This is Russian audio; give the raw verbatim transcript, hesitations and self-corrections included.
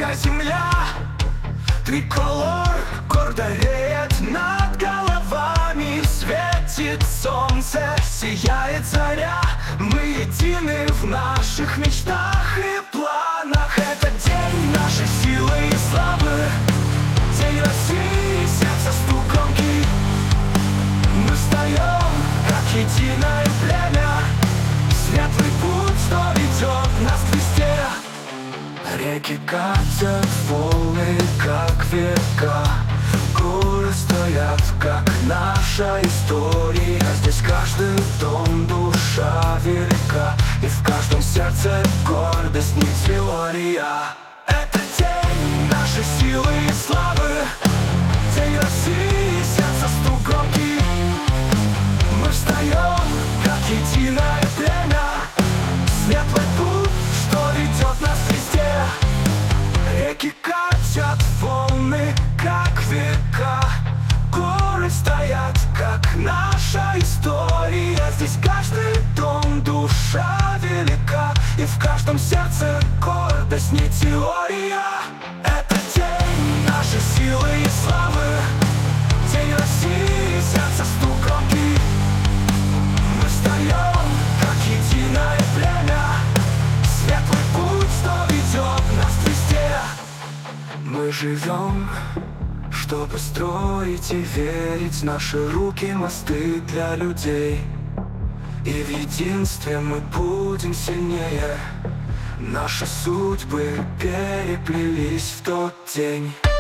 Русская земля, триколор гордо реет над головами. Светит солнце, сияет заря. Мы едины в наших мечтах и планах. Это день нашей силы и славы, день России, сердце стук громкий. Мы встаем, как единое племя. Светлый путь, что ведет нас к звезде. Реки катят волны, как века. Горы стоят, как наша история. Здесь каждый дом, душа велика. И в каждом сердце гордость, не теория. Это день нашей силы и славы, день России, сердце стук громкий. Мы встаем, как единое племя. Светлый путь, что ведет нас везде. Реки катят волны, как века. Горы стоят, как наша история. Здесь каждый дом, душа велика. И в каждом сердце гордость, не теория. Это день нашей силы и славы, день России, сердце стук громкий. Мы встаем, как единое племя. Светлый путь, что ведет нас везде. Мы живем, чтобы строить и верить в наши руки мосты для людей. И в единстве мы будем сильнее. Наши судьбы переплелись в тот день.